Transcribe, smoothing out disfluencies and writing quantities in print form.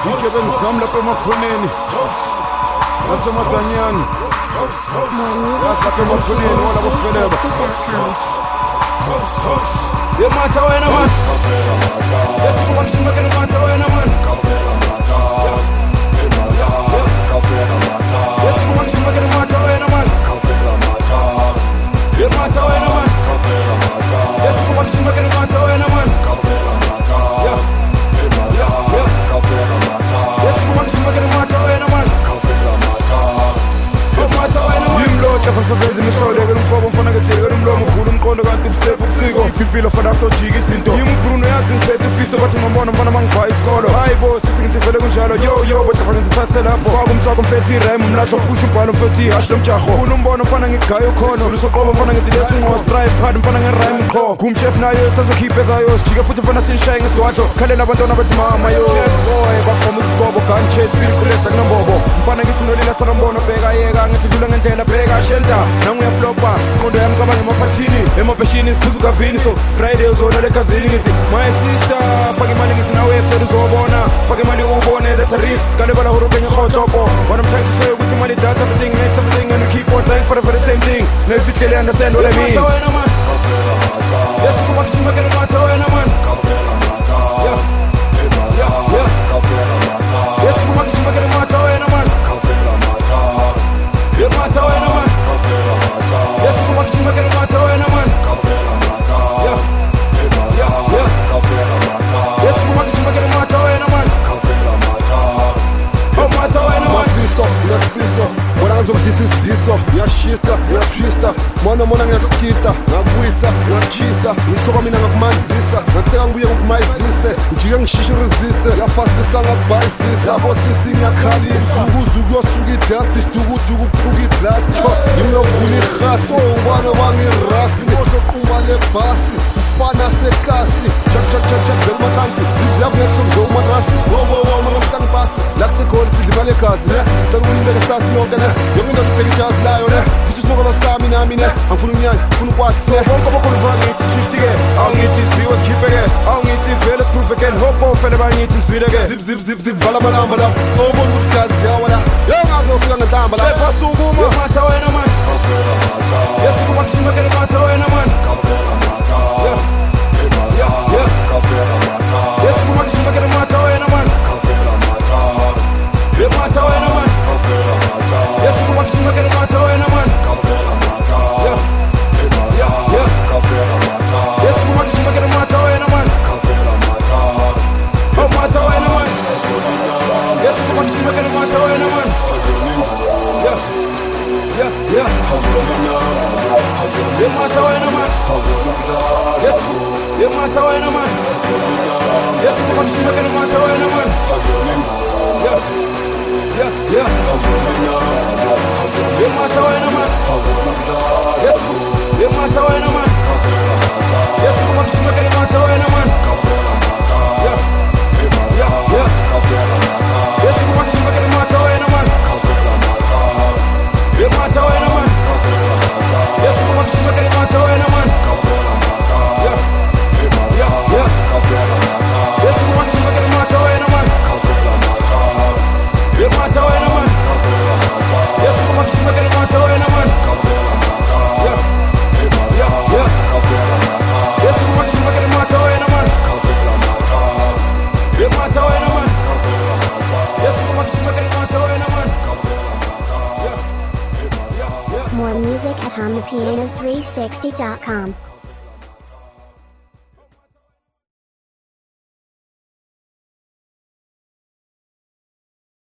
Ikebe ngizam lapha emakhoneni nasemadanyani lapha emakhoneni wala kufeleba Yemata wena man Yesikuba kishimekele mata wena man Yesikuba kishimekele mata wena man Yemata wena man Yesikuba kishimekele mata wena man Yesikuba kishimekele mata wena man Yimloja fasavezi misole Umfobo mfana ngethe umlomo uvula umqondo kanti busefu ubuciko Impilo fana kusojika izinto Yimubruno yazi ngiphethe ufiso bathi ngombono mfana mangivaya isikolo Hayi bo sisi ngithi vele kunjalo yo Bathi fana ngisase lapho Faka umthwako mfethe irhyme umlahlo phusha umbhalo mfethe ihash lomjaho Ufuna umbono mfana ngigaya ukhono Lusoqobo mfana ngithi leso ngo strive hard mfana ngerhyme qho Kumchef nayo sazokhipha ezayo Sijike futhi mfana sinishaye ngesidwajo Khalela abantwana bathi mama yo Chef boy baqhoma isibobo gun chase feel kulesa kunombobo Mfana ngithi nolila sanombono bheka yeka ngithi dlula ngendlela bheka shenta nangu yaflopa qondo yami cabanga emaphathini emabheshini siphuza ukavini so Friday uzonela ekazini ngithi my sister faka imali ngithi nawe fela uzobona faka imali ubone that's a risk kale bala horoke ngikhotopo what I'm trying to say ukuthi imali does everything makes everything and we keep on trying for the same thing no if you tell you understand what I mean yes kuba kishimekele mata wena man yeah yes kuba kishimekele mata wena man yeah mata wena man yes kuba kishimekele mata wena man yeah yes kuba kishimekele mata wena man oh mata wena man Fisto, mwana ngizokudlisa ngiyashisa, ngiyatwista mwana ngiyasikita, ngakubuyisa, ngiyakisa ngisoka mina ngakumanzisa, ngatheka ngibuye ngokumayizise njike ngishishirizise, ngiyafasisa ngakubhayisisa yabo sisi ngiyakhalisa ukuze kuyosuka idust, isidukuduku kuphuka iglasi ngimlovula irhasi, ubane wangirasi ozoquma lebhasi fana sekasi chak bekumatansi zibziyabunetho kuzokumatrasi makampangipasi la kusekhona sidla imali egazi ne takuyimbeke sasi yonke ne yonke into ibheka ijazi layo ne futhi isimokolo sami nami ne angifuna ukunyanya ngifuna ukwathi ne bonke abakhulu mfana ngithi shift-ke awungithi ziwe zikhiphe-ke awungithi vele siprove-ke hopo fele bangithi mzwile-ke zip vala amalamba la obona ukuthi gazi ziyawa la yongazofika ngentamba la Sefasukuma Yemata wena man Yesikuba kishimekele mata wena man Yes, kuba kishimekele mata wena man yeah mata wena man yes kuba kishimekele mata wena man yeah yes kuba kishimekele mata wena man oh mata wena man yes kuba kishimekele mata wena man yeah mata wena man yes mata wena man yes kuba kishimekele mata wena man yeah mata wena man yes mata wena man yes kuba kishimekele mata wena man yeah yes kuba kishimekele mata wena man yeah mata wena man yes kuba kishimekele mata wena man yeah yes kuba kishimekele mata wena man yeah mata wena man yes kuba kishimekele mata wena man yeah yes kuba kishimekele mata wena man yeah mata wena man yes kuba kishimekele mata wena man More music at HumThePiano360.com.